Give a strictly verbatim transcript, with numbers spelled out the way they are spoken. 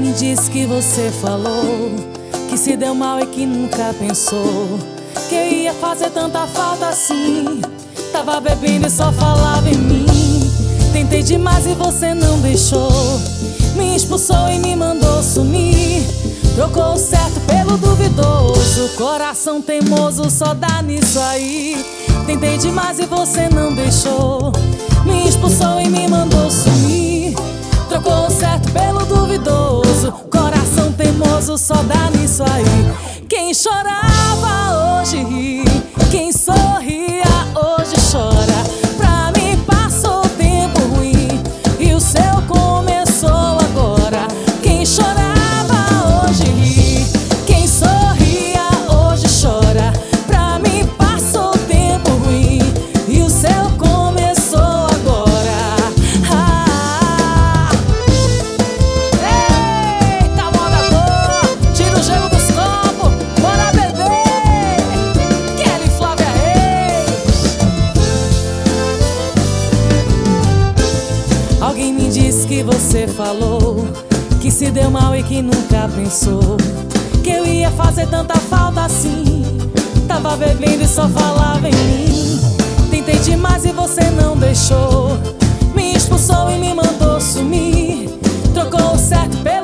me disse que você falou que se deu mal e que nunca pensou que eu ia fazer tanta falta assim. Tava bebendo e só falava em mim. Tentei demais e você não deixou. Me expulsou e me mandou sumir. Trocou o certo pelo duvidoso. Coração teimoso só dá nisso aí. Tentei demais e você não deixou. Me expulsou e me mandou sumir. Trocou o certo pelo duvidoso. Coração teimoso só dá nisso aí. Quem chorava hoje ri. Quem sorria hoje chora. Pra mim passou o tempo ruim e o seu começou agora. Quem chorava hoje ri. Quem sorria hoje chora. Pra mim passou o tempo ruim e o seu começou agora. Ah. Eita, moda boa, tira o gelo dos copos, bora beber. Kelly Flávia Reis. Alguém me disse que você falou que se deu mal e que nunca pensou que eu ia fazer tanta falta assim. Tava bebendo e só falava em mim. Tentei demais e você não deixou. Me expulsou e me mandou sumir. Trocou o certo pelo